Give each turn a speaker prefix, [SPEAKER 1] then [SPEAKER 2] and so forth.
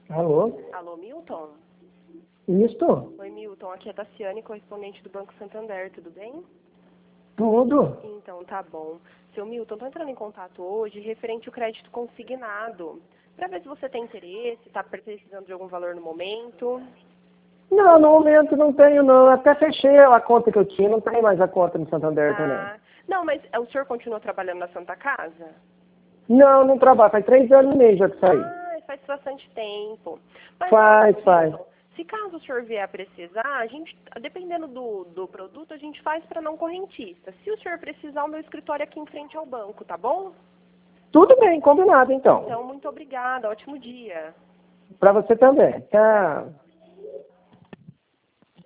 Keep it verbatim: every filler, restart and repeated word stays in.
[SPEAKER 1] Alô?
[SPEAKER 2] Alô, Milton?
[SPEAKER 1] Isto?
[SPEAKER 2] Oi, Milton. Aqui é a Tassiane, correspondente do Banco Santander. Tudo bem?
[SPEAKER 1] Tudo?
[SPEAKER 2] Então, tá bom. Seu Milton, tô entrando em contato hoje referente ao crédito consignado. Para ver se você tem interesse, está precisando de algum valor no momento.
[SPEAKER 1] Não, no momento não tenho não. Até fechei a conta que eu tinha, não tenho mais a conta no Santander também.
[SPEAKER 2] Ah, não, mas o senhor continua trabalhando na Santa Casa?
[SPEAKER 1] Não, não trabalho. Faz três anos e meio já que saí.
[SPEAKER 2] Ah, faz bastante tempo. Mas,
[SPEAKER 1] Faz,
[SPEAKER 2] ó,
[SPEAKER 1] faz.
[SPEAKER 2] Milton, se caso o senhor vier a precisar, a gente, dependendo do, do produto, a gente faz para não correntista. Se o senhor precisar, o meu escritório é aqui em frente ao banco, tá bom?
[SPEAKER 1] Tudo bem, combinado então.
[SPEAKER 2] Então, muito obrigada. Ótimo dia.
[SPEAKER 1] Pra você também. Tchau.